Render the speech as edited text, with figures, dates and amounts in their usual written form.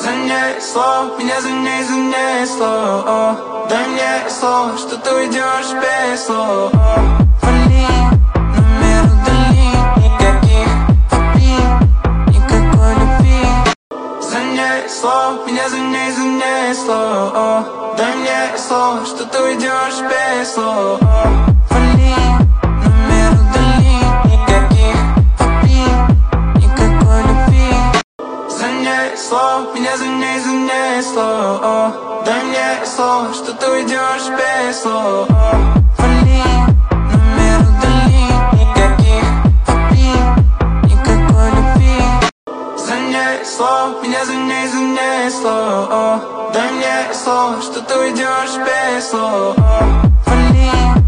Занесло, меня занесло. Дай мне слово, что ты уйдешь без слов. Вали, номер удали, никаких обид, никакой любви. Занесло, меня занесло. Дай мне слово, что ты уйдешь без слов. Вали, номер удали, никаких обид, никакой любви. Занесло, меня занесло. Дай мне слово, что ты уйдешь без слов. Вали, номер удали, никаких обид, никакой любви. Занесло, меня занесло. Дай мне слово, что ты уйдешь без слов. Вали.